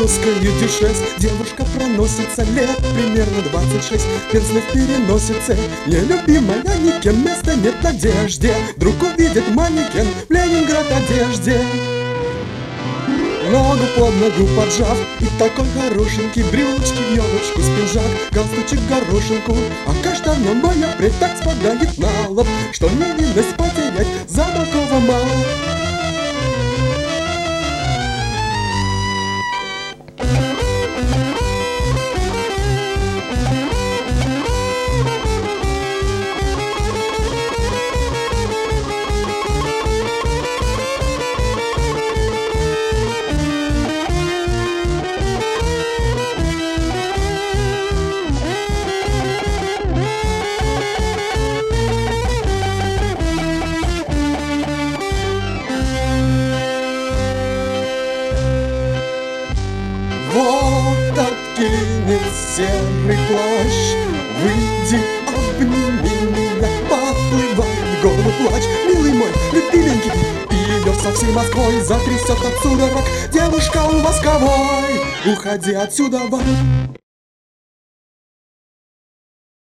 Плоское дюшес, девушка проносится лет примерно 26. Перстны в переносице, нелюбимая никем, места нет в надежде. Вдруг увидит манекен в Ленинград одежде. Ногу под ногу поджав, и такой хорошенький, брючки в ёлочку, спинжак, галстучек в горошинку. А каштановая прядь так спадает на лоб, что невинность потерять за такого мало. Вот откинет серый плащ, выйди, обними меня, поплывает голову плач. Милый мой, любименький, ее со всей Москвой затрясет от судорог. Девушка у восковой, уходи отсюда вон.